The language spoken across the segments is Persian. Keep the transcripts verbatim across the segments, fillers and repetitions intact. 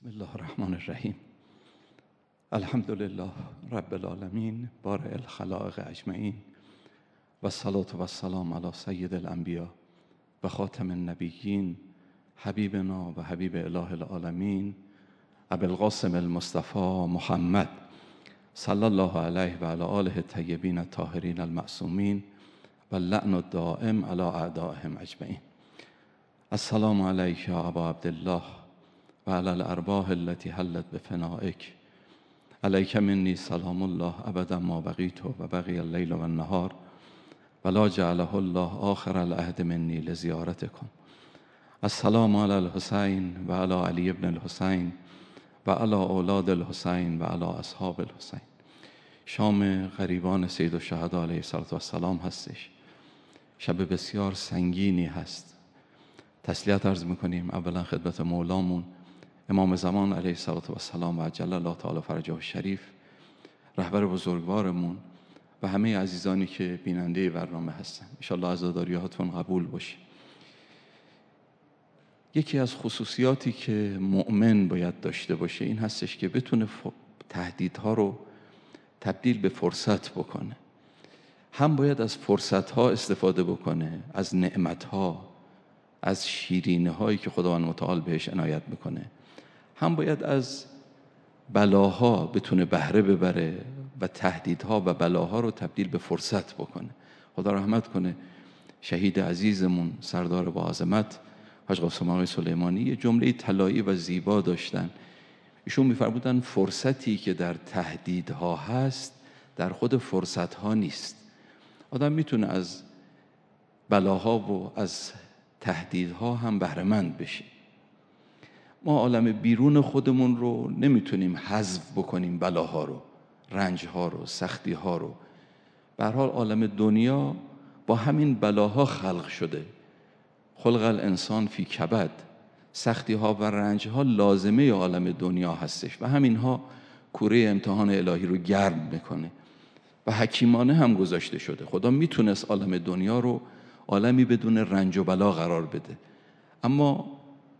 بسم الله الرحمن الرحیم. الحمد لله رب العالمین بارئ الخلائق اجمعین و الصلاة و السلام علی سید الانبیاء و خاتم النبیین حبیبنا و حبیب اله العالمین ابی القاسم المصطفى محمد صلی الله علیه و علی آله الطیبین الطاهرین المعصومین و اللعن الدائم علی اعدائهم اجمعین. السلام علیک یا ابا عبدالله و علی الارواح التي حلت بفنائک. علیک منی سلام الله ابدا ما بقیت و بقی اللیل و النهار ولا جعله الله آخر العهد منی لزیارتکم. السلام علی الحسین و علی علی ابن الحسین و علی اولاد الحسین و علی اصحاب الحسین. شام غریبان سید الشهدا علیه السلام هستش. شب بسیار سنگینی هست. تسلیت عرض میکنیم اولا خدمت مولامون امام زمان علیه السلام و عجل الله تعالی فرجه الشریف، رهبر بزرگوارمون و همه عزیزانی که بیننده برنامه هستن. انشاءالله عزاداریاتون قبول باشه. یکی از خصوصیاتی که مؤمن باید داشته باشه این هستش که بتونه تهدیدها رو تبدیل به فرصت بکنه. هم باید از فرصتها استفاده بکنه، از نعمتها، از شیرینه هایی که خداوند متعال بهش عنایت میکنه. هم باید از بلاها بتونه بهره ببره و تهدیدها و بلاها رو تبدیل به فرصت بکنه. خدا رحمت کنه شهید عزیزمون سردار با عظمت حاج قاسم آقای سلیمانی یه جمله طلایی و زیبا داشتن. ایشون میفرمودن فرصتی که در تهدیدها هست در خود فرصتها نیست. آدم میتونه از بلاها و از تهدیدها هم بهره‌مند بشه. ما عالم بیرون خودمون رو نمیتونیم حذف بکنیم، بلاها رو، رنجها رو، سختیها رو. به هر حال عالم دنیا با همین بلاها خلق شده. خلق الانسان فی کبد. سختیها و رنجها لازمه عالم دنیا هستش و همینها کوره امتحان الهی رو گرم میکنه و حکیمانه هم گذاشته شده. خدا میتونست عالم دنیا رو عالمی بدون رنج و بلا قرار بده، اما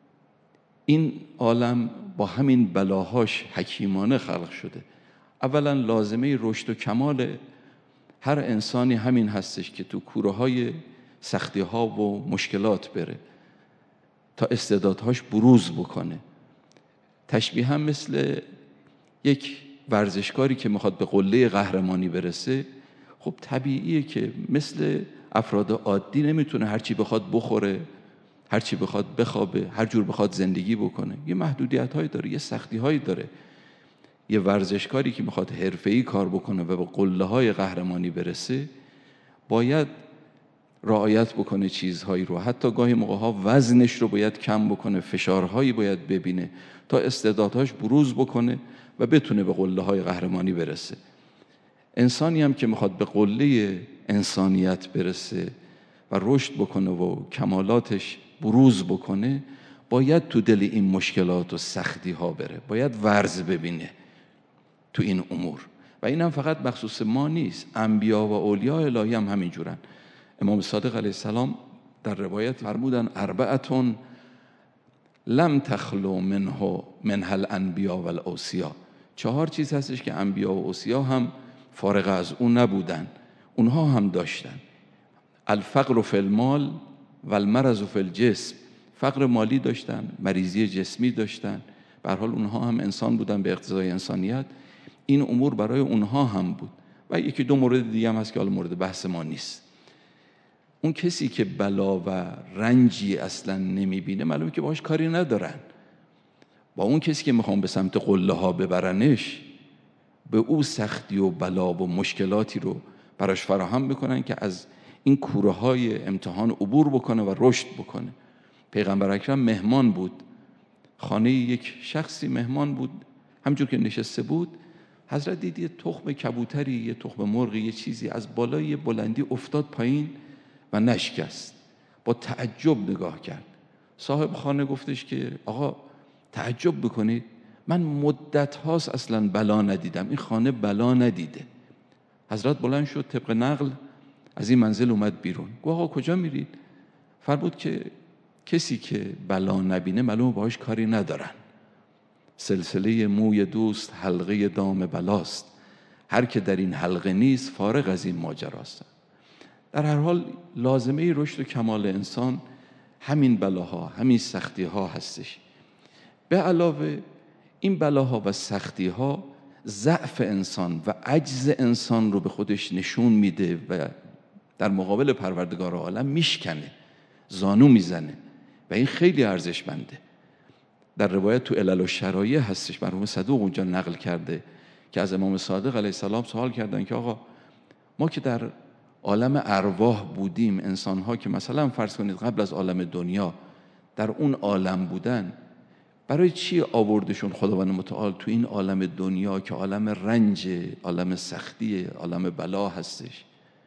این عالم با همین بلاهاش حکیمانه خلق شده. اولا لازمه رشد و کمال هر انسانی همین هستش که تو کوره های سختی ها و مشکلات بره تا استعدادهاش بروز بکنه. تشبیه هم مثل یک ورزشکاری که میخواد به قله قهرمانی برسه. خب طبیعیه که مثل افراد عادی نمیتونه هرچی بخواد بخوره، هرچی بخواد بخوابه، هر جور بخواد زندگی بکنه. یه محدودیت هایی داره، یه سختی هایی داره. یه ورزشکاری که میخواد حرفه‌ای کار بکنه و به قله های قهرمانی برسه باید رعایت بکنه چیزهایی رو. حتی گاهی موقع ها وزنش رو باید کم بکنه، فشارهایی باید ببینه تا استعدادهاش بروز بکنه و بتونه به قله های قهرمانی برسه. انسانی هم که میخواد به قله انسانیت برسه و رشد بکنه و کمالاتش بروز بکنه باید تو دل این مشکلات و سختی ها بره، باید ورز ببینه تو این امور. و این هم فقط مخصوص ما نیست، انبیا و اولیاء الهی هم همین جورن. امام صادق علیه السلام در روایت فرمودن اربعتون لم تخلو منه منها الانبیا و الاوصیا. چهار چیز هستش که انبیا و اوصیا هم فارغ از اون نبودن، اونها هم داشتن. الفقر فی المال و المرض فی الجسم. فقر مالی داشتن، مریضی جسمی داشتن. به هر حال اونها هم انسان بودن به اقتضای انسانیت. این امور برای اونها هم بود. و یکی دو مورد دیگه هم هست که حالا مورد بحث ما نیست. اون کسی که بلا و رنجی اصلا نمیبینه معلومه که باهاش کاری ندارن. با اون کسی که میخوام به سمت قله ها ببرنش به او سختی و بلا و مشکلاتی رو براش فراهم میکنن که از این کوره های امتحان عبور بکنه و رشد بکنه. پیغمبر اکرم مهمان بود، خانه یک شخصی مهمان بود. همجور که نشسته بود حضرت دید یه تخم کبوتری، یه تخم مرغی، یه چیزی از بالای یه بلندی افتاد پایین و نشکست. با تعجب نگاه کرد. صاحب خانه گفتش که آقا تعجب بکنید، من مدت هاست اصلا بلا ندیدم، این خانه بلا ندیده. حضرت بلند شد طبق نقل از این منزل اومد بیرون. گفت آقا کجا میرید؟ فرمود که کسی که بلا نبینه معلومه باهاش کاری ندارن. سلسله موی دوست حلقه دام بلاست، هر که در این حلقه نیست فارغ از این ماجراست. در هر حال لازمه رشد و کمال انسان همین بلاها، همین سختی‌ها هستش. به علاوه این بلاها و سختی‌ها ضعف انسان و عجز انسان رو به خودش نشون میده و در مقابل پروردگار عالم میشکنه، زانو میزنه و این خیلی ارزشمنده. در روایت تو علل و شرایع هستش، مرحوم صدوق اونجا نقل کرده که از امام صادق علیه السلام سوال کردن که آقا ما که در عالم ارواح بودیم، انسان‌ها که مثلا فرض کنید قبل از عالم دنیا در اون عالم بودن، برای چی آوردشون خداوند متعال تو این عالم دنیا که عالم رنج، عالم سختی، عالم بلا هستش؟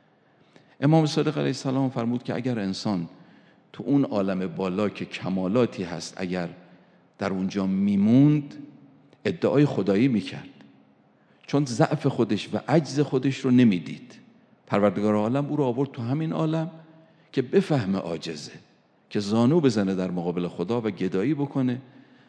امام صادق علیه السلام فرمود که اگر انسان تو اون عالم بالا که کمالاتی هست اگر در اونجا میموند، ادعای خدایی میکرد، چون ضعف خودش و عجز خودش رو نمیدید. پروردگار عالم او رو آورد تو همین عالم که بفهمه عاجزه، که زانو بزنه در مقابل خدا و گدایی بکنه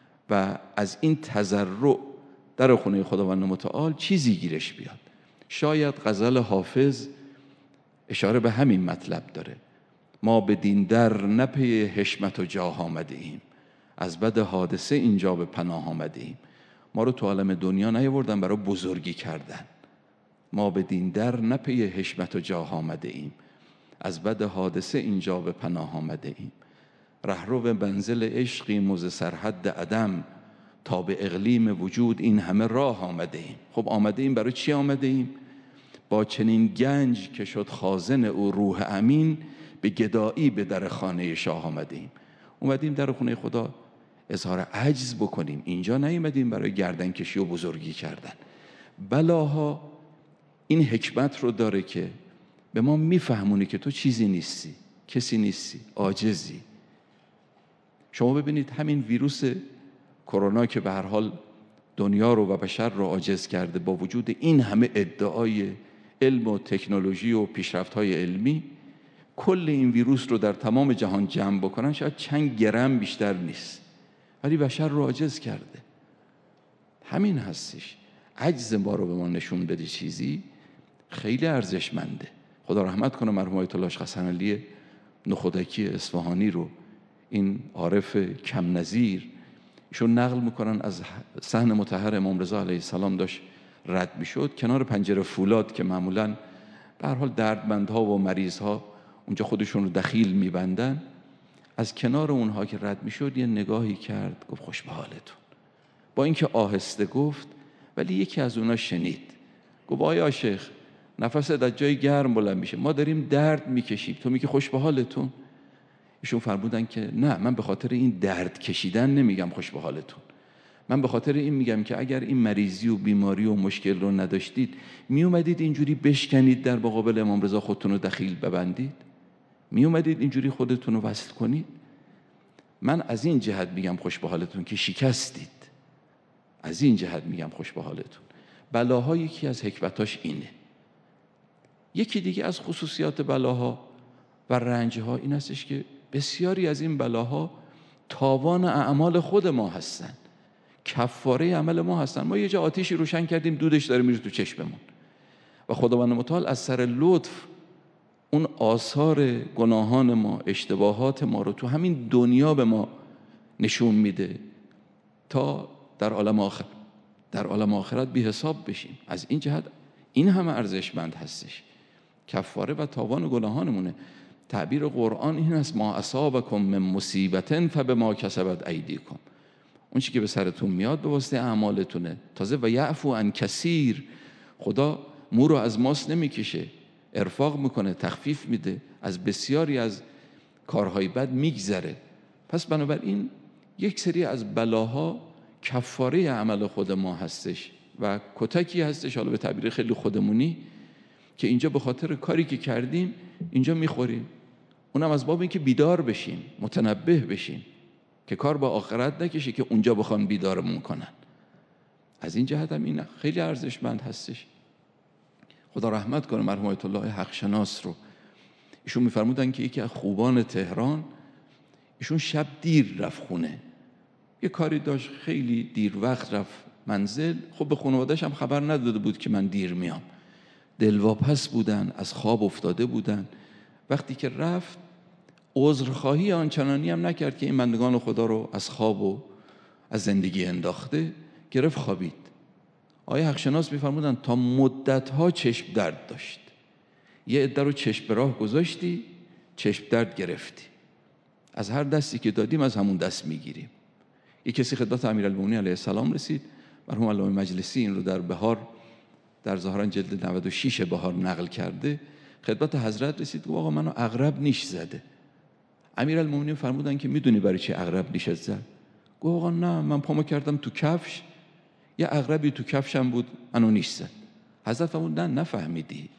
و از این تضرع در خونه خداوند متعال چیزی گیرش بیاد. شاید غزل حافظ اشاره به همین مطلب داره: ما به دین در نه پی حشمت و جاه آمده ایم، از بد حادثه اینجا به پناه آمده ایم. ما رو تو عالم دنیا نیاوردن برای بزرگی کردن، ما به دین در نه پی حشمت و جاه آمده ایم، از بد حادثه اینجا به پناه آمده ایم. رهرو منزل عشقیم و ز سرحد عدم، تا به اقلیم وجود این همه راه آمده ایم. خب آمده ایم برای چی آمده ایم؟ با چنین گنج که شد خازن او روح امین، به گدایی به در خانه شاه آمده ایم. اومدیم در خونه خدا اظهار عجز بکنیم، اینجا نیومدیم برای گردن کشی و بزرگی کردن. بلاها این حکمت رو داره که به ما میفهمونه که تو چیزی نیستی، کسی نیستی، عاجزی. شما ببینید همین ویروس کرونا که به هر حال دنیا رو و بشر رو عاجز کرده، با وجود این همه ادعای علم و تکنولوژی و پیشرفت‌های علمی، کل این ویروس رو در تمام جهان جمع بکنن شاید چند گرم بیشتر نیست، ولی بشر رو عاجز کرده. همین هستش، عجز ما رو به ما نشون بده چیزی خیلی ارزشمنده. خدا رحمت کنه مرحوم آیت الله حسن علی نخودکی اصفهانی رو، این عارف کم نظیر، ایشون نقل میکنن از صحن مطهر امام رضا علیه السلام داشت رد میشد کنار پنجره فولاد که معمولاً به هر حال دردمندها و مریضها اونجا خودشون رو دخیل میبندن. از کنار اونها که رد میشد یه نگاهی کرد، گفت خوش به حالتون. با اینکه آهسته گفت ولی یکی از اونها شنید، گفت آیا شیخ نفست از جای گرم بلند میشه، ما داریم درد میکشیم، تو میگی خوش به حالتون؟ ایشون فرمودن که نه، من به خاطر این درد کشیدن نمیگم خوش به حالتون، من به خاطر این میگم که اگر این مریضی و بیماری و مشکل رو نداشتید می اومدید اینجوری بشکنید در مقابل امام رضا خودتون رو دخیل ببندید؟ می اومدید اینجوری خودتون رو وصل کنید؟ من از این جهت میگم خوش به حالتون که شکستید، از این جهت میگم خوش به حالتون. بلاها یکی از حکمتاش اینه. یکی دیگه از خصوصیات بلاها و رنجها این هستش که بسیاری از این بلاها تاوان اعمال خود ما هستن، کفاره عمل ما هستن. ما یه جا آتیشی روشن کردیم، دودش داره میره تو چشممون و خداوند متعال از سر لطف اون آثار گناهان ما، اشتباهات ما رو تو همین دنیا به ما نشون میده تا در عالم آخر در عالم آخرت بی حساب بشیم. از این جهت این همه ارزشمند هستش، کفاره و تاوان گناهانمونه. تعبیر قرآن این است: ما اصابکم من مصیبت فبما کسبت ایدیکم. اون چی که به سرتون میاد به واسطه اعمالتونه. تازه و یعفو عن کثیر، خدا مو رو از ماست نمیکشه، ارفاق میکنه، تخفیف میده، از بسیاری از کارهای بد میگذره. پس بنابراین یک سری از بلاها کفاره عمل خود ما هستش و کتکی هستش، حالا به تعبیر خیلی خودمونی، که اینجا به خاطر کاری که کردیم اینجا میخوریم. اونم از باب این که بیدار بشیم، متنبه بشیم که کار با آخرت نکشه که اونجا بخوان بیدارمون کنن. از این جهت هم این خیلی ارزشمند هستش. خدا رحمت کنه مرحوم آیت الله حق شناس رو. ایشون میفرمودن که یکی از خوبان تهران، ایشون شب دیر رفت خونه، یه کاری داشت، خیلی دیر وقت رفت منزل. خب به خانواده‌اش هم خبر نداده بود که من دیر میام. دلواپس بودن، از خواب افتاده بودن. وقتی که رفت عذرخواهی آنچنانی هم نکرد که این بندگان خدا رو از خواب و از زندگی انداخته، گرفت خوابید. آقای حقشناس می‌فرمودن تا مدت‌ها چشم درد داشت. یه عده رو چشم به راه گذاشتی، چشم درد گرفتی. از هر دستی که دادیم از همون دست میگیریم. یک کسی خدمت امیرالمومنین علیه السلام رسید، مرحوم علامه مجلسی این رو در بهار، در ظاهرا جلد نود و شش بهار نقل کرده، خدمت حضرت رسید گفت آقا منو عقرب نیش زده. امیرالمومنین فرمودن که میدونی برای چی عقرب نیشت زد؟ گفت آقا نه، من پامو کردم تو کفش، یه عقربی تو کفشم بود منو نیش زد. حضرت فرمود نه نفهمیدی،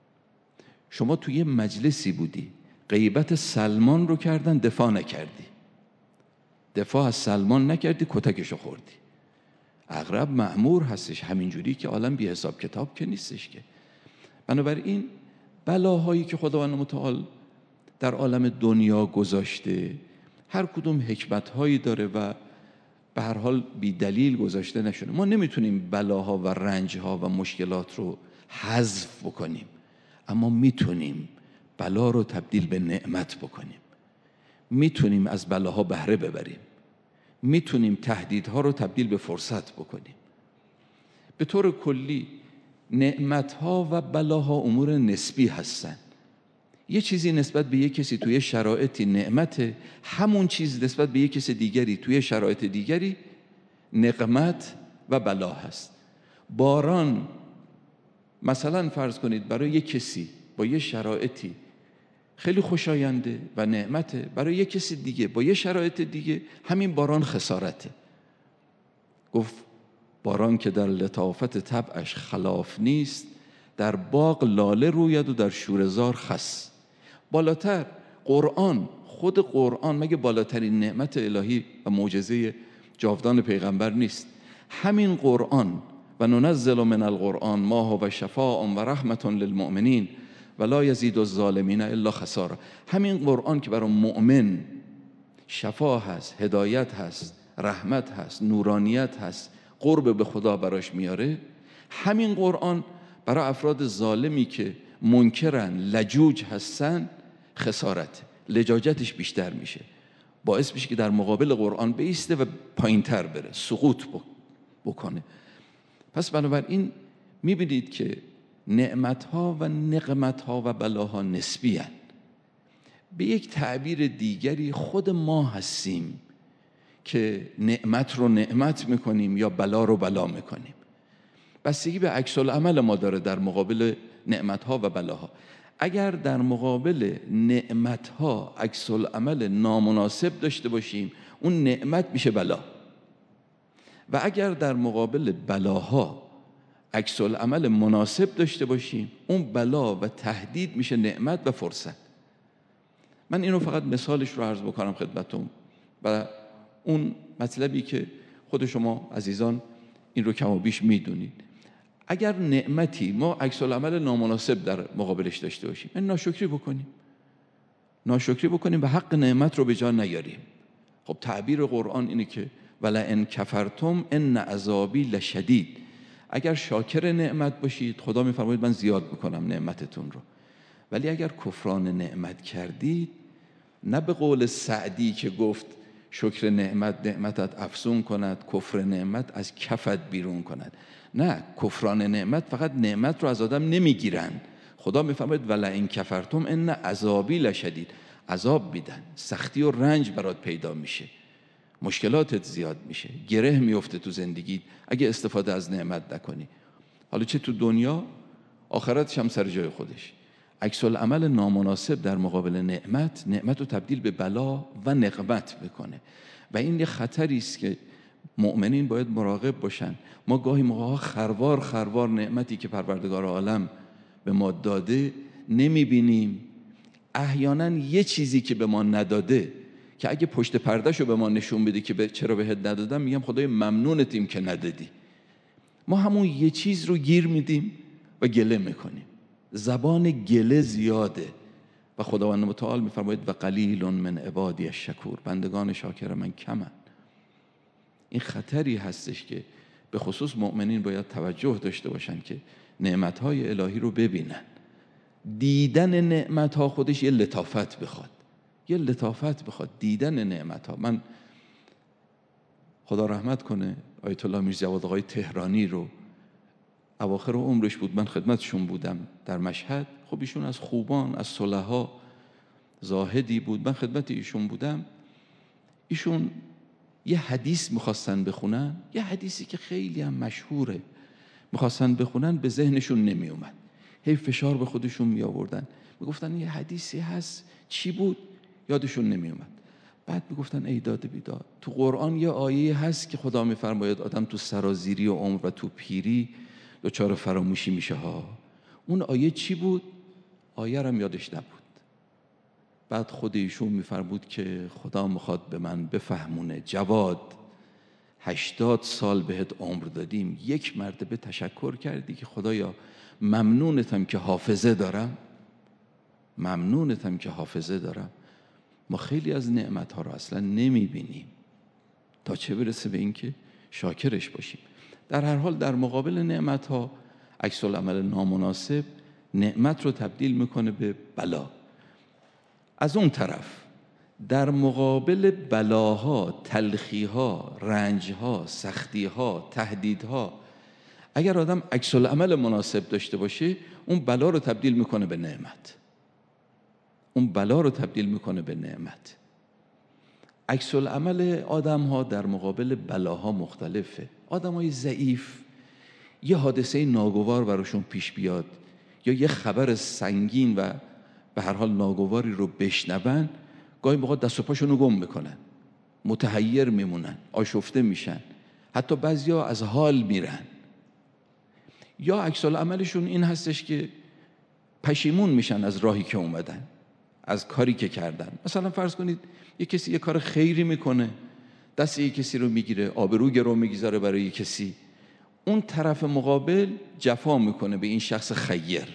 شما توی یه مجلسی بودی غیبت سلمان رو کردن، دفاع نکردی، دفاع از سلمان نکردی، کتکشو خوردی. عقرب مأمور هستش همینجوری که عالم بی حساب کتاب که نیستش که. بنابراین بلاهایی که خداوند متعال در عالم دنیا گذاشته هر کدوم حکمتهایی داره و به هر حال بی دلیل گذاشته نشونه. ما نمیتونیم بلاها و رنجها و مشکلات رو حذف بکنیم، اما میتونیم بلا رو تبدیل به نعمت بکنیم، میتونیم از بلاها بهره ببریم، میتونیم تهدیدها رو تبدیل به فرصت بکنیم. به طور کلی نعمتها و بلاها امور نسبی هستن. یه چیزی نسبت به یک کسی توی شرایطی نعمته، همون چیز نسبت به یک کسی دیگری توی شرایط دیگری نقمت و بلا هست. باران مثلا فرض کنید برای یک کسی با یه شرایطی خیلی خوشاینده و نعمته، برای یک کسی دیگه با یه شرایط دیگه همین باران خسارته. گفت باران که در لطافت طبعش خلاف نیست، در باغ لاله روید و در شوره‌زار خس. بالاتر قرآن، خود قرآن مگه بالاترین نعمت الهی و معجزه جاودان پیغمبر نیست؟ همین قرآن و ننزل من القرآن ما هو شفاء و رحمت للمؤمنین و لا یزید الظالمین الا خسارا. همین قرآن که برای مؤمن شفا هست، هدایت هست، رحمت هست، نورانیت هست، قرب به خدا براش میاره، همین قرآن برای افراد ظالمی که منکرن، لجوج هستن، خسارت، لجاجتش بیشتر میشه، باعث میشه که در مقابل قرآن بیسته و پایینتر بره، سقوط بکنه. پس بنابراین میبینید که نعمتها و نقمتها و بلاها نسبی هستند. به یک تعبیر دیگری خود ما هستیم که نعمت رو نعمت میکنیم یا بلا رو بلا میکنیم. بستگی به عکس العمل ما داره در مقابل نعمتها و بلاها. اگر در مقابل نعمتها عکس العمل نامناسب داشته باشیم، اون نعمت میشه بلا، و اگر در مقابل بلاها عکس العمل مناسب داشته باشیم، اون بلا و تهدید میشه نعمت و فرصت. من اینو فقط مثالش رو عرض بکنم خدمتتون و اون مطلبی که خود شما عزیزان این رو کم و بیش میدونید. اگر نعمتی ما عکس العمل نامناسب در مقابلش داشته باشیم، این ناشکری بکنیم، ناشکری بکنیم و حق نعمت رو به جا نیاریم. خب تعبیر قرآن اینه که ولئن کفرتم ان عذابی لشدید. اگر شاکر نعمت باشید، خدا میفرماید من زیاد میکنم نعمتتون رو، ولی اگر کفران نعمت کردید، نه به قول سعدی که گفت شکر نعمت نعمتت افزون کند، کفر نعمت از کفت بیرون کند. نه، کفران نعمت فقط نعمت رو از آدم نمیگیرن. خدا میفرماید ولئن کفرتم ان عذابی لشدید. عذاب میدن، سختی و رنج برات پیدا میشه، مشکلاتت زیاد میشه، گره میفته تو زندگی اگه استفاده از نعمت نکنی. حالا چه تو دنیا، آخرتش هم سر جای خودش. عکس العمل نامناسب در مقابل نعمت، نعمت رو تبدیل به بلا و نقمت بکنه و این یه خطری است که مؤمنین باید مراقب باشن. ما گاهی موقع‌ها خروار خروار نعمتی که پروردگار عالم به ما داده نمیبینیم. احیانا یه چیزی که به ما نداده که اگه پشت پردهشو به ما نشون بده که چرا بهت ندادم، میگم خدای ممنونتیم که ندادی. ما همون یه چیز رو گیر میدیم و گله میکنیم. زبان گله زیاده و خداوند متعال میفرماید و قلیل من عبادی الشکور. بندگان شاکر من کمن. این خطری هستش که به خصوص مؤمنین باید توجه داشته باشن که نعمتهای الهی رو ببینن. دیدن نعمتها خودش یه لطافت بخواد، یه لطافت بخواد دیدن نعمتها. من خدا رحمت کنه آیت الله میرجواد آقای تهرانی رو، اواخر عمرش بود، من خدمتشون بودم در مشهد. خب ایشون از خوبان، از صلحا، زاهدی بود، من خدمت ایشون بودم. ایشون یه حدیث میخواستن بخونن، یه حدیثی که خیلی هم مشهوره، میخواستن بخونن، به ذهنشون نمی اومد، هی فشار به خودشون می آوردن، میگفتن یه حدیثی هست، چی بود؟ یادشون نمی اومد. بعد میگفتن ای داد بیداد، تو قرآن یه آیه هست که خدا میفرماید آدم تو سرازیری و عمر و تو پیری دچار فراموشی میشه ها. اون آیه چی بود؟ آیه رو یادش نبود. بعد خود ایشون میفرمود که خدا میخواد به من بفهمونه جواد، هشتاد سال بهت عمر دادیم، یک مرتبه تشکر کردی که خدایا ممنونتم که حافظه دارم، ممنونتم که حافظه دارم. ما خیلی از نعمتها رو اصلا نمیبینیم، تا چه برسه به این که شاکرش باشیم. در هر حال در مقابل نعمتها عکس العمل نامناسب نعمت رو تبدیل میکنه به بلا. از اون طرف در مقابل بلاها، تلخیها، رنجها، سختیها، تهدیدها، اگر آدم عکس العمل مناسب داشته باشه، اون بلا رو تبدیل میکنه به نعمت، اون بلا رو تبدیل میکنه به نعمت. عکس العمل آدم ها در مقابل بلاها مختلفه. آدم های ضعیف یه حادثه ناگوار براشون پیش بیاد یا یه خبر سنگین و به هر حال ناگواری رو بشنون، گاهی موقع دست و پاشون رو گم میکنن، متحیر میمونن، آشفته میشن، حتی بعضیا از حال میرن. یا عکس العملشون این هستش که پشیمون میشن از راهی که اومدن، از کاری که کردن. مثلا فرض کنید یک کسی یک کار خیری میکنه، دست یک کسی رو میگیره، آبرو گرو میگذاره برای یک کسی، اون طرف مقابل جفا میکنه به این شخص خیر،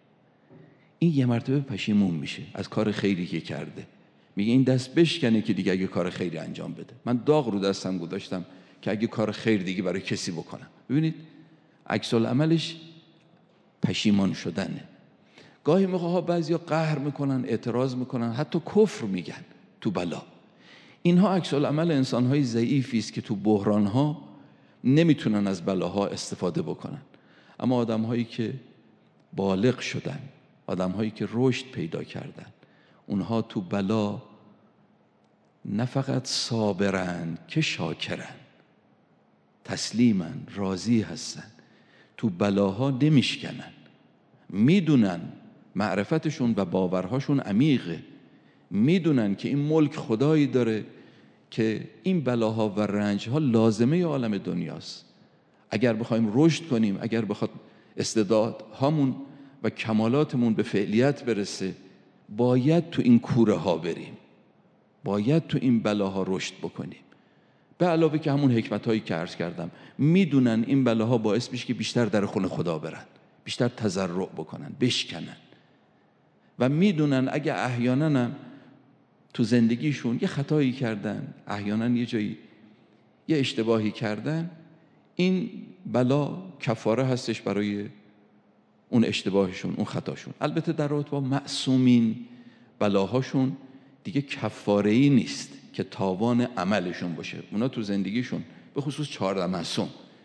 این یه مرتبه پشیمون میشه از کار خیری که کرده، میگه این دست بشکنه که دیگه اگه کار خیری انجام بده. من داغ رو دستم گذاشتم که اگه کار خیر دیگه برای کسی بکنم. ببینید عکس العملش پشیمان شدنه. گاهی موقع ها بعضیا قهر میکنن، اعتراض میکنن، حتی کفر میگن تو بلا. اینها عکس العمل انسانهای ضعیفی است که تو بحرانها نمیتونن از بلاها استفاده بکنن. اما آدمهایی که بالغ شدن، آدمهایی که رشد پیدا کردن، اونها تو بلا نه فقط صابرن که شاکرن، تسلیمن، راضی هستن، تو بلاها نمیشکنن، میدونن، معرفتشون و باورهاشون عمیقه، میدونن که این ملک خدایی داره که این بلاها و رنجها لازمه عالم دنیاست. اگر بخوایم رشد کنیم، اگر بخواد استعدادهامون و کمالاتمون به فعلیت برسه، باید تو این کوره ها بریم، باید تو این بلاها رشد بکنیم. به علاوه که همون حکمت هایی که عرض کردم، میدونن این بلاها باعث میشه که بیشتر در خونه خدا برن، بیشتر تضرع بکنن، بشکنن، و میدونن اگه احیانا تو زندگیشون یه خطایی کردن، احیانا یه جایی یه اشتباهی کردن، این بلا کفاره هستش برای اون اشتباهشون، اون خطاشون. البته در رابطه با معصومین بلاهاشون دیگه کفاره‌ای نیست که تاوان عملشون باشه. اونا تو زندگیشون به خصوص چهارده معصوم،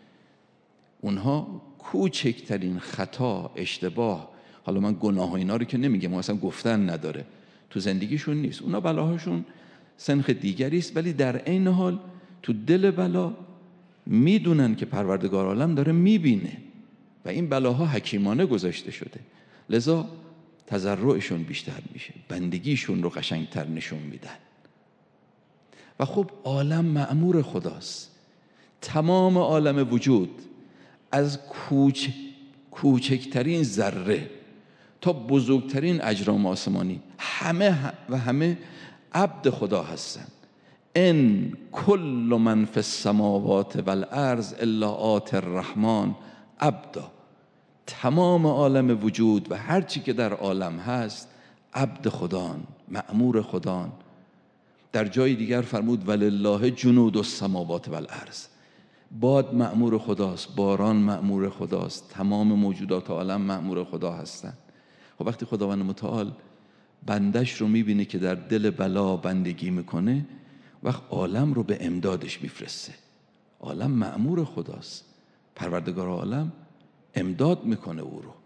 اونها کوچکترین خطا، اشتباه، حالا من گناه و اینا رو که نمیگم، اصلا گفتن نداره، تو زندگیشون نیست. اونا بلاهاشون سنخ دیگری است، ولی در عین حال تو دل بلا میدونن که پروردگار عالم داره میبینه و این بلاها حکیمانه گذاشته شده، لذا تضرعشون بیشتر میشه، بندگیشون رو قشنگتر نشون میدن. و خب عالم مأمور خداست، تمام عالم وجود از کوچ کوچکترین ذره تا بزرگترین اجرام آسمانی همه و همه عبد خدا هستن. ان کل من فی السماوات والارض الا آتی الرحمن عبدا. تمام عالم وجود و هر چی که در عالم هست عبد خدان، مأمور خدان. در جای دیگر فرمود ولله جنود السماوات والارض. باد مأمور خداست، باران مأمور خداست، تمام موجودات عالم مأمور خدا هستند. خب وقتی خداوند متعال بندش رو میبینه که در دل بلا بندگی میکنه، وقت عالم رو به امدادش میفرسته. عالم مأمور خداست، پروردگار عالم امداد میکنه او رو.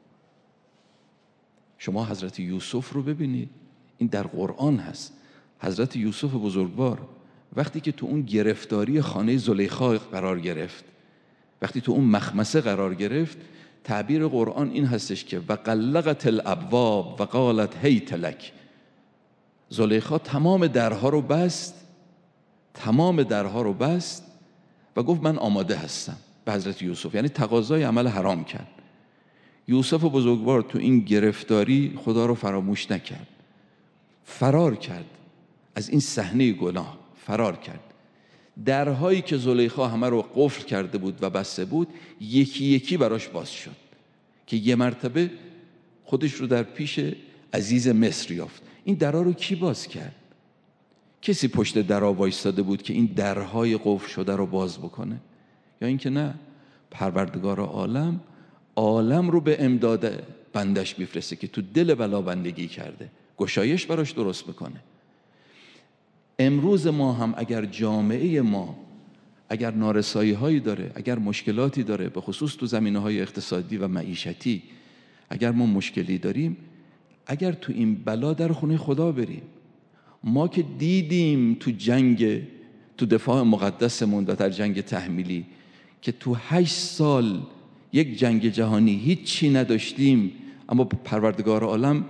شما حضرت یوسف رو ببینید، این در قرآن هست. حضرت یوسف بزرگوار وقتی که تو اون گرفتاری خانه زلیخا قرار گرفت، وقتی تو اون مخمسه قرار گرفت، تعبیر قرآن این هستش که و قلقت الابواب و قالت هیت لک. زلیخا تمام درها رو بست، تمام درها رو بست و گفت من آماده هستم به حضرت یوسف، یعنی تقاضای عمل حرام کرد. یوسف بزرگوار تو این گرفتاری خدا رو فراموش نکرد، فرار کرد از این صحنه گناه، فرار کرد. درهایی که زلیخا همه رو قفل کرده بود و بسته بود یکی یکی براش باز شد که یه مرتبه خودش رو در پیش عزیز مصر یافت. این درها رو کی باز کرد؟ کسی پشت درها وایستاده بود که این درهای قفل شده رو باز بکنه؟ یا اینکه نه، پروردگار عالم عالم رو به امداد بندش میفرسته که تو دل بلا بندگی کرده، گشایش براش درست بکنه. امروز ما هم اگر جامعه ما اگر نارسایی هایی داره، اگر مشکلاتی داره، به خصوص تو زمینه های اقتصادی و معیشتی، اگر ما مشکلی داریم، اگر تو این بلا در خونه خدا بریم. ما که دیدیم تو جنگ، تو دفاع مقدسمون و در جنگ تحمیلی که تو هشت سال یک جنگ جهانی هیچی نداشتیم، اما پروردگار عالم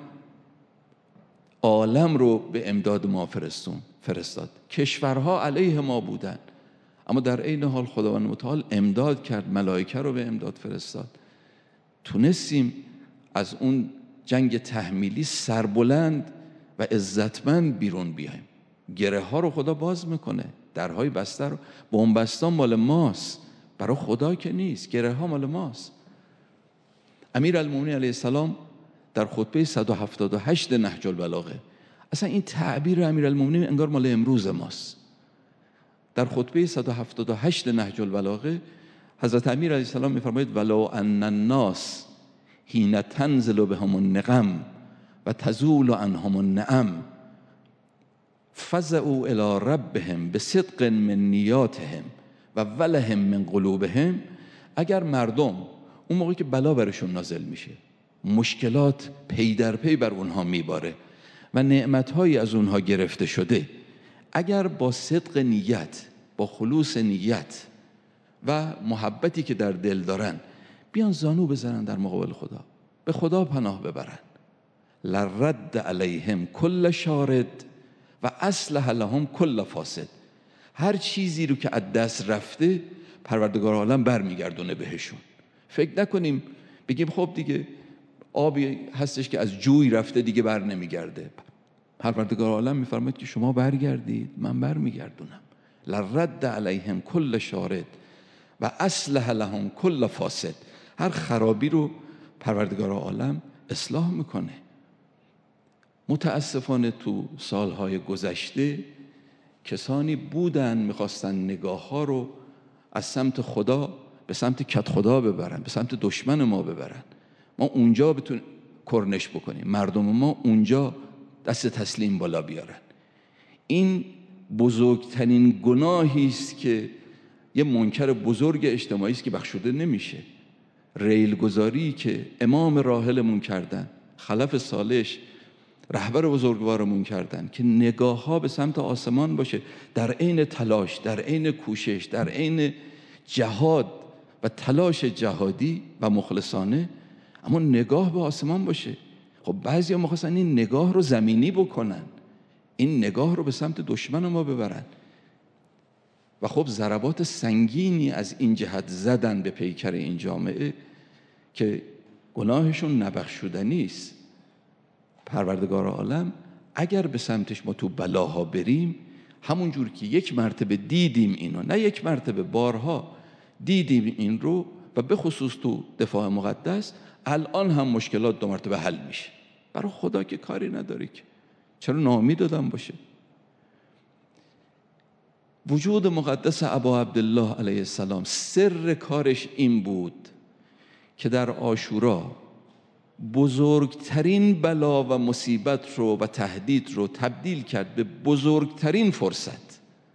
عالم رو به امداد ما فرستون فرستاد. کشورها علیه ما بودن، اما در عین حال خداوند متعال امداد کرد، ملائکه رو به امداد فرستاد. تونستیم از اون جنگ تحمیلی سربلند و عزتمند بیرون بیایم. گره ها رو خدا باز میکنه، درهای بسته رو. بنبستان مال ماست، برای خدا که نیست، گره ها مال ماست. امیرالمومنین علیه السلام در خطبه صد و هفتاد و هشت نهج البلاغه، اصلا این تعبیر امیرالمومنین انگار مال امروز ماست. در خطبه صد و هفتاد و هشت نهج البلاغه حضرت امیر علیه السلام میفرماید ولو ان الناس حین تنزل بهم النقم و تزول عنهم النعم فزعوا الی ربهم بصدق من نیاتهم و ولهم من قلوبهم. اگر مردم اون موقعی که بلا برشون نازل میشه، مشکلات پی در پی بر اونها میباره و نعمتهایی از اونها گرفته شده، اگر با صدق نیت، با خلوص نیت و محبتی که در دل دارن بیان زانو بزنن در مقابل خدا، به خدا پناه ببرن، لرد علیهم کل شارد و اصلح لهم کل فاسد. هر چیزی رو که از دست رفته پروردگار عالم برمیگردونه بهشون. فکر نکنیم بگیم خب دیگه آبی هستش که از جوی رفته دیگه بر نمیگرده. پروردگار عالم میفرماید که شما برگردید، من برمیگردونم. لرد علیهم کل شارد و اصلح لهم کل فاسد. هر خرابی رو پروردگار عالم اصلاح میکنه. متاسفانه تو سالهای گذشته کسانی بودن میخواستن نگاه ها رو از سمت خدا به سمت کت خدا ببرن، به سمت دشمن ما ببرن. ما اونجا بتونیم کرنش بکنیم، مردم ما اونجا دست تسلیم بالا بیارن. این بزرگترین گناهی است که یه منکر بزرگ اجتماعی است که بخشوده نمیشه. ریل گذاری که امام راحلمون کردن، خلف صالح رهبر بزرگوارمون کردن که نگاه ها به سمت آسمان باشه، در عین تلاش، در عین کوشش، در عین جهاد و تلاش جهادی و مخلصانه، اما نگاه به آسمان باشه. خب بعضی ها می‌خواستن این نگاه رو زمینی بکنن، این نگاه رو به سمت دشمن ما ببرن و خب ضربات سنگینی از این جهت زدن به پیکر این جامعه که گناهشون نبخشودنی است. پروردگار عالم اگر به سمتش ما تو بلاها بریم، همون جور که یک مرتبه دیدیم اینو، نه یک مرتبه، بارها دیدیم این رو، و به خصوص تو دفاع مقدس الان هم مشکلات دو مرتبه حل میشه. برای خدا که کاری نداری که، چرا ناامید آدم باشه؟ وجود مقدس ابا عبدالله علیه السلام سر کارش این بود که در عاشورا بزرگترین بلا و مصیبت رو و تهدید رو تبدیل کرد به بزرگترین فرصت.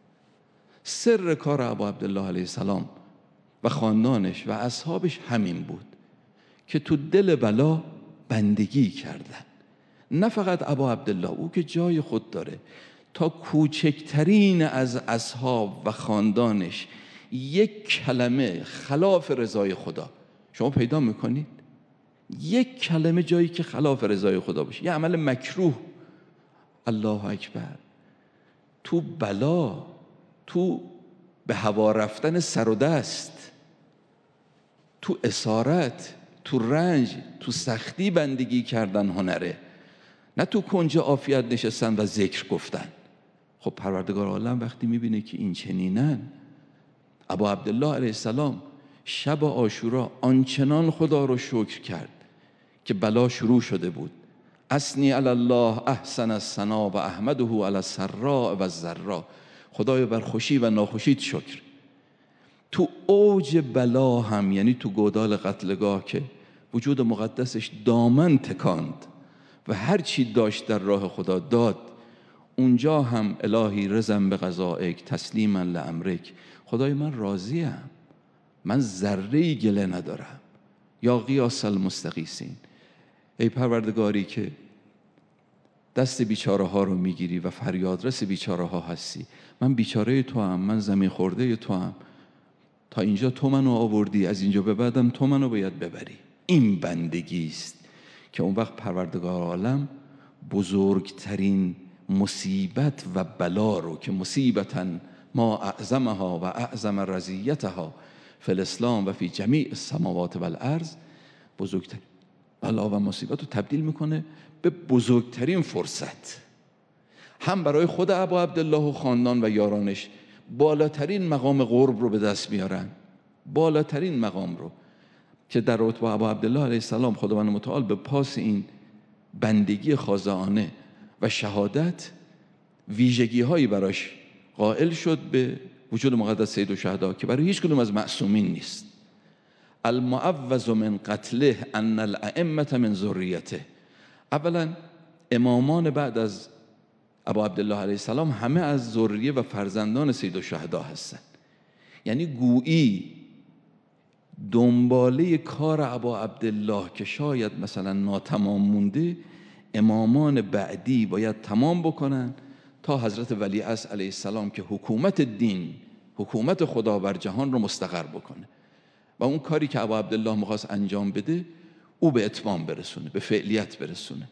سر کار ابا عبدالله علیه السلام و خاندانش و اصحابش همین بود که تو دل بلا بندگی کردن. نه فقط ابا عبدالله، او که جای خود داره، تا کوچکترین از اصحاب و خاندانش یک کلمه خلاف رضای خدا شما پیدا میکنید؟ یک کلمه جایی که خلاف رضای خدا باشه، یه عمل مکروه، الله اکبر، تو بلا، تو به هوا رفتن سر و دست، تو اسارت، تو رنج، تو سختی بندگی کردن هنره، نه تو کنج عافیت نشستن و ذکر گفتن. خب پروردگار عالم وقتی میبینه که این چنینن، ابا عبدالله علیه السلام شب عاشورا آنچنان خدا رو شکر کرد که بلا شروع شده بود. اثنی علی الله احسن الثنا و احمده علی السراء و الضراء، خدایا بر خوشی و ناخوشیت شکر. تو اوج بلا هم، یعنی تو گودال قتلگاه که وجود مقدسش دامن تکاند و هر چی داشت در راه خدا داد، اونجا هم الهی رضا به قضائک تسلیما لامرک، خدای من راضیم، من ذره‌ای گله ندارم. یا غیاث المستغیثین، ای پروردگاری که دست بیچاره ها رو میگیری و فریادرس بیچاره ها هستی، من بیچاره تو هم، من زمین خورده تو هم، تا اینجا تو منو آوردی، از اینجا به بعدم تو منو باید ببری. این بندگی است که اون وقت پروردگار عالم بزرگترین مصیبت و بلا رو که مصیبتاً ما اعظمها و اعظم رضیتها فی الاسلام و فی جمیع السماوات و الارض، بزرگترین بلا و مصیبت رو تبدیل میکنه به بزرگترین فرصت. هم برای خود ابا عبدالله و خاندان و یارانش بالاترین مقام قرب رو به دست میارن، بالاترین مقام رو که در رتبه ابا عبدالله علیه السلام خداوند متعال به پاس این بندگی خاضعانه و شهادت ویژگی هایی براش قائل شد به وجود مقدس سید الشهدا که برای هیچ کدوم از معصومین نیست. المعوذ من قتله ان الائمه من ذریته. اولا امامان بعد از ابا عبدالله علیه السلام همه از ذریه و فرزندان سید الشهدا هستند، یعنی گویی دنباله کار ابا عبدالله که شاید مثلا ناتمام مونده، امامان بعدی باید تمام بکنن تا حضرت ولیعصر علیه السلام که حکومت دین، حکومت خدا بر جهان رو مستقر بکنه و اون کاری که ابا عبدالله می‌خواست انجام بده او به اتمام برسونه، به فعلیت برسونه.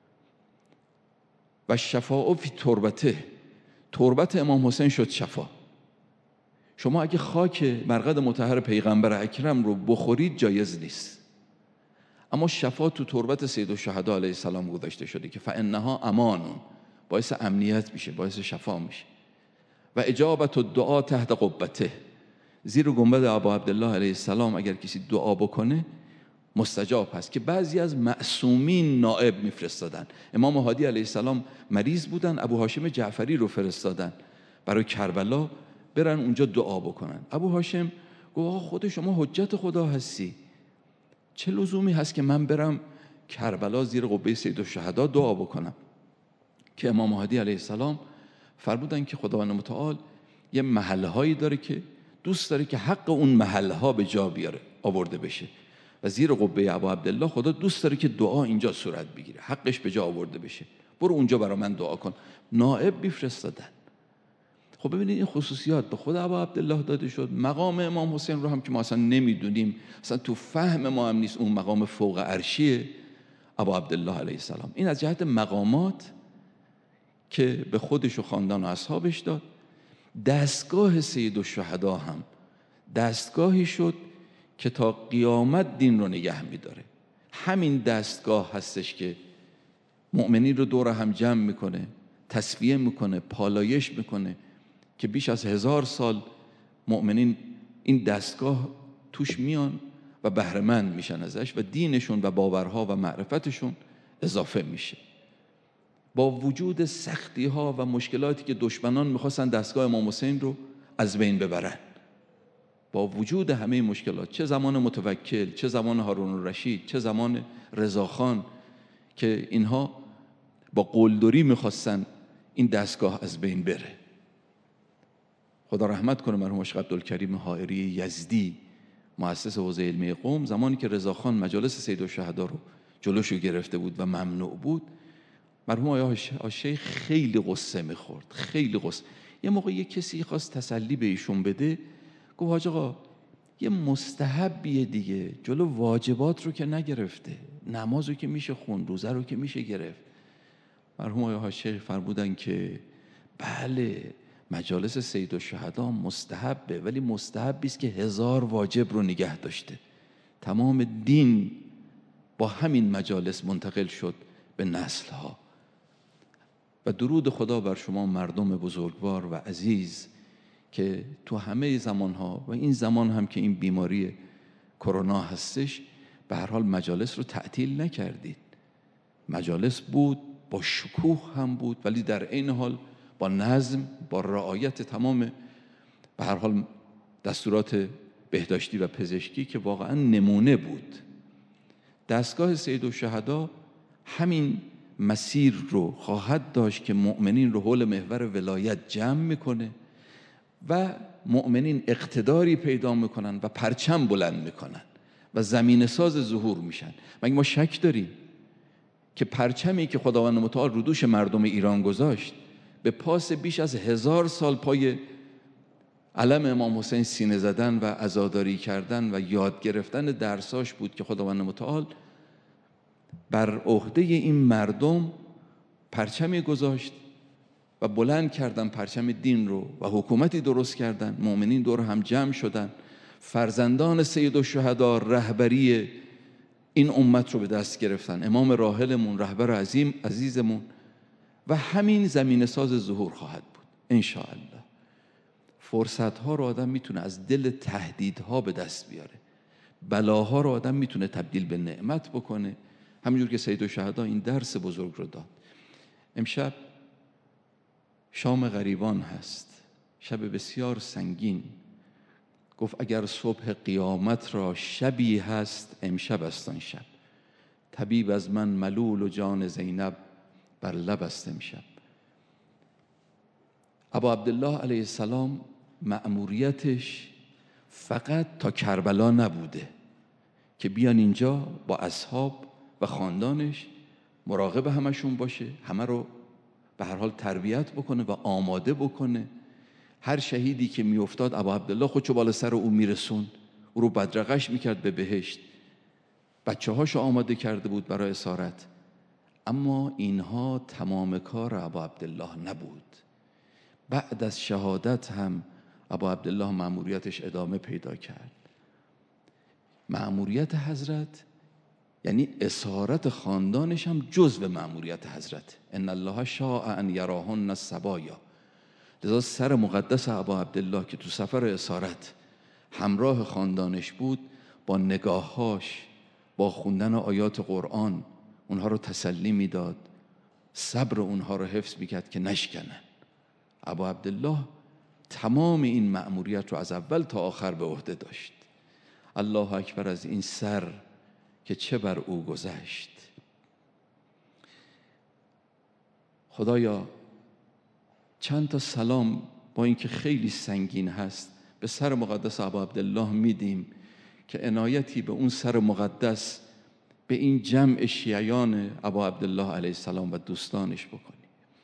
و شفاء فی تربته، تربت امام حسین شد شفا. شما اگه خاک مرقد مطهر پیغمبر اکرم رو بخورید جایز نیست، اما شفا تو تربت سید الشهدا علیه السلام گذاشته شده که فانها امان، باعث امنیت میشه، باعث شفا میشه. و اجابت الدعا تحت قبته، زیر گنبد ابا عبدالله علیه السلام اگر کسی دعا بکنه مستجاب هست. که بعضی از معصومین نائب میفرستادن. امام هادی علیه السلام مریض بودن، ابو هاشم جعفری رو فرستادن برای کربلا برن اونجا دعا بکنن. ابو هاشم گفت آقا خود شما حجت خدا هستی، چه لزومی هست که من برم کربلا زیر قبه سید الشهدا دعا بکنم؟ که امام هادی علیه السلام فرمودن که خداوند متعال یه محلهایی داره که دوست داره که حق اون محلها به جا بیاره، آورده بشه، و زیر قبه ابا عبدالله خدا دوست داره که دعا اینجا صورت بگیره، حقش به جا آورده بشه، برو اونجا برای من دعا کن. نائب میفرستادن. خب ببینید این خصوصیات به خود ابا عبدالله داده شد. مقام امام حسین رو هم که ما اصلا نمیدونیم، اصلا تو فهم ما هم نیست، اون مقام فوق عرشی ابا عبدالله علیه السلام. این از جهت مقامات که به خودش و خاندان و اصحابش داد. دستگاه سید الشهدا هم دستگاهی شد که تا قیامت دین رو نگه میداره. همین دستگاه هستش که مؤمنین رو دور هم جمع میکنه، تصفیه میکنه، پالایش میکنه، که بیش از هزار سال مؤمنین این دستگاه توش میان و بهره‌مند میشن ازش و دینشون و باورها و معرفتشون اضافه میشه. با وجود سختی ها و مشکلاتی که دشمنان میخواستن دستگاه امام حسین رو از بین ببرن، با وجود همه مشکلات، چه زمان متوکل، چه زمان هارون الرشید، چه زمان رضاخان، که اینها با قلدری میخواستن این دستگاه از بین بره. خدا رحمت کنه مرحوم شیخ عبدالکریم حائری یزدی، مؤسس حوزه علمی قم، زمانی که رضاخان مجالس سیدالشهدا رو جلوشو گرفته بود و ممنوع بود، مرحوم آقای شیخ خیلی غصه میخورد، خیلی غصه. یه موقع یه کسی خواست تسلی به ایشون بده، گفت حاج آقا یه مستحبیه دیگه، جلو واجبات رو که نگرفته، نماز رو که میشه خون، روزه رو که میشه گرفت. مرحوم آقای شیخ فرمودن که بله مجالس سیدالشهدا مستحبه، ولی مستحبی است که هزار واجب رو نگه داشته. تمام دین با همین مجالس منتقل شد به نسل‌ها. و درود خدا بر شما مردم بزرگوار و عزیز که تو همه زمانها و این زمان هم که این بیماری کرونا هستش، به هر حال مجالس رو تعطیل نکردید. مجالس بود، با شکوه هم بود، ولی در این حال با نظم، با رعایت تمام به هر حال دستورات بهداشتی و پزشکی که واقعا نمونه بود. دستگاه سیدالشهدا همین مسیر رو خواهد داشت که مؤمنین رو حول محور ولایت جمع میکنه و مؤمنین اقتداری پیدا میکنن و پرچم بلند میکنن و زمین ساز ظهور میشن. مگه ما شک داریم که پرچمی که خداوند متعال رو دوش مردم ایران گذاشت به پاس بیش از هزار سال پای علم امام حسین سینه زدن و عزاداری کردن و یاد گرفتن درساش بود که خداوند متعال بر عهده این مردم پرچمی گذاشت و بلند کردن پرچم دین رو و حکومتی درست کردن. مؤمنین دور هم جمع شدن، فرزندان سیدالشهدا رهبری این امت رو به دست گرفتن، امام راحلمون، رهبر عظیم عزیزمون، و همین زمین ساز ظهور خواهد بود انشاءالله. فرصتها رو آدم میتونه از دل تهدیدها به دست بیاره، بلاها رو آدم میتونه تبدیل به نعمت بکنه، همینجور که سیدالشهدا این درس بزرگ رو داد. امشب شام غریبان هست، شب بسیار سنگین. گفت اگر صبح قیامت را شبی هست امشب است آن شب، طبیب از من ملول و جان زینب بر لب است امشب. ابا عبدالله علیه السلام مأموریتش فقط تا کربلا نبوده که بیان اینجا با اصحاب و خاندانش مراقب همشون باشه، همه رو به هر حال تربیت بکنه و آماده بکنه. هر شهیدی که میافتاد ابا عبدالله خودشو بالا سر او میرسون، او رو بدرقش میکرد به بهشت، بچه هاشو آماده کرده بود برای اسارت. اما اینها تمام کار ابا عبدالله نبود. بعد از شهادت هم ابا عبدالله مأموریتش ادامه پیدا کرد. مأموریت حضرت یعنی اسارت خاندانش هم جزء مأموریت حضرت. ان الله شاء ان یراهن الصبایا. لذا سر مقدس ابا عبدالله که تو سفر اسارت همراه خاندانش بود، با نگاهاش، با خوندن آیات قرآن اونها رو تسلی میداد، صبر اونها رو حفظ میکرد که نشکنن. ابا عبدالله تمام این مأموریت رو از اول تا آخر به عهده داشت. الله اکبر از این سر که چه بر او گذشت. خدایا چند تا سلام با اینکه خیلی سنگین هست به سر مقدس ابا عبدالله میدیم که عنایتی به اون سر مقدس، به این جمع شیعیان ابا عبدالله علیه السلام و دوستانش بکنی.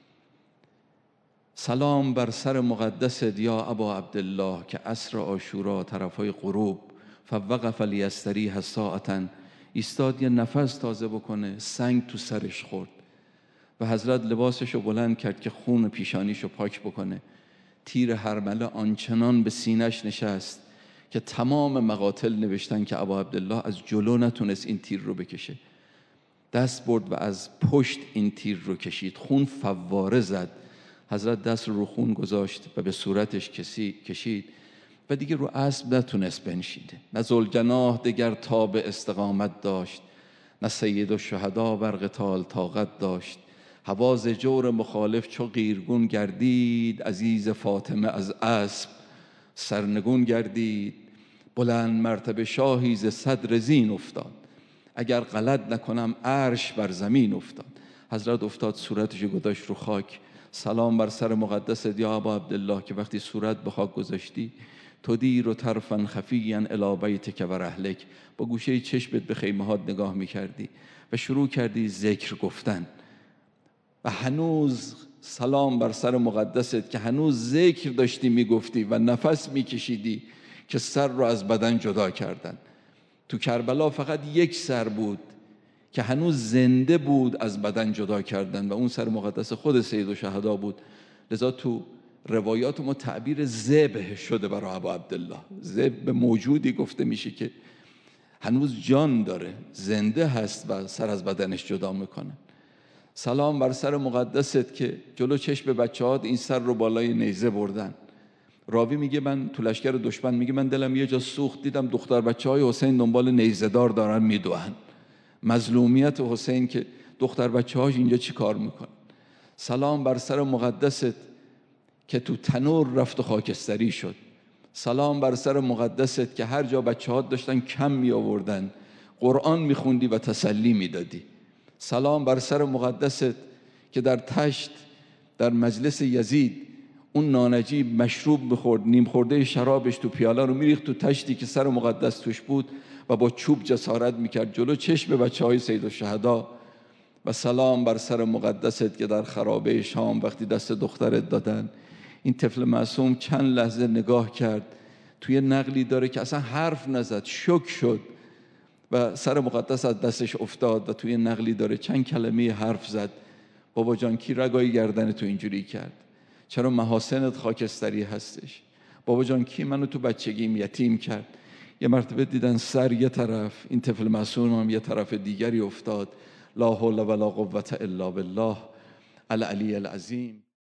سلام بر سر مقدس یا ابا عبدالله که عصر عاشورا طرفای غروب فوقف لیستریح ساعتا ایستاد یه نفس تازه بکنه، سنگ تو سرش خورد و حضرت لباسشو بلند کرد که خون پیشانیشو پاک بکنه. تیر هرمله آنچنان به سینش نشست که تمام مقاتل نوشتن که ابا عبدالله از جلو نتونست این تیر رو بکشه، دست برد و از پشت این تیر رو کشید، خون فواره زد. حضرت دست رو رو خون گذاشت و به صورتش کشید و دیگه رو اسب نتونست بنشینه. نه ذوالجناح دگر تاب استقامت داشت، نه سید الشهدا بر قتال طاقت داشت. هواز جور مخالف چو قیرگون گردید، عزیز فاطمه از اسب سرنگون گردید. بلند مرتبه شاهی ز صدر زین افتاد، اگر غلط نکنم عرش بر زمین افتاد. حضرت افتاد صورتشو گذاشت رو خاک. سلام بر سر مقدست یا ابا عبدالله که وقتی صورت به خاک گذاشتی تدیر و طرفا خفیا الی بیتک و رحلک، با گوشه چشمت به خیمه هات نگاه میکردی و شروع کردی ذکر گفتن و هنوز سلام بر سر مقدست که هنوز ذکر داشتی میگفتی و نفس میکشیدی که سر رو از بدن جدا کردن. تو کربلا فقط یک سر بود که هنوز زنده بود، از بدن جدا کردن و اون سر مقدس خود سیدالشهدا بود. لذا تو روایات ما تعبیر ذبح شده برای ابا عبدالله. ذبح موجودی گفته میشه که هنوز جان داره، زنده هست و سر از بدنش جدا میکنه. سلام بر سر مقدست که جلو چشم بچه‌هات این سر رو بالای نیزه بردن. راوی میگه من تو لشکر دشمن، میگه من دلم یه جا سوخت، دیدم دختر بچه‌های حسین دنبال نیزه‌دار دارن میدوئن. مظلومیت حسین که دختر بچه‌هاش اینجا چی کار میکنن. سلام بر سر مقدست که تو تنور رفت و خاکستری شد. سلام بر سر مقدست که هر جا بچه‌هات داشتن کم می آوردن قرآن میخوندی و تسلی میدادی. سلام بر سر مقدست که در تشت در مجلس یزید اون نانجیب مشروب میخورد، نیم خورده شرابش تو پیاله رو میریخت تو تشتی که سر مقدس توش بود و با چوب جسارت میکرد جلو چشم بچه های سیدالشهدا. و سلام بر سر مقدست که در خرابه شام وقتی دست دخترت دادن این طفل معصوم چند لحظه نگاه کرد. توی نقلی داره که اصلا حرف نزد، شوک شد و سر مقدس از دستش افتاد و توی نقلی داره چند کلمه حرف زد. بابا جان کی رگای گردن تو اینجوری کرد؟ چرا محاسنت خاکستری هستش؟ بابا جان کی منو تو بچگیم یتیم کرد؟ یه مرتبه دیدن سر یه طرف، این طفل معصوم هم یه طرف دیگری افتاد. لا حول ولا قوة الا بالله العلی العظیم.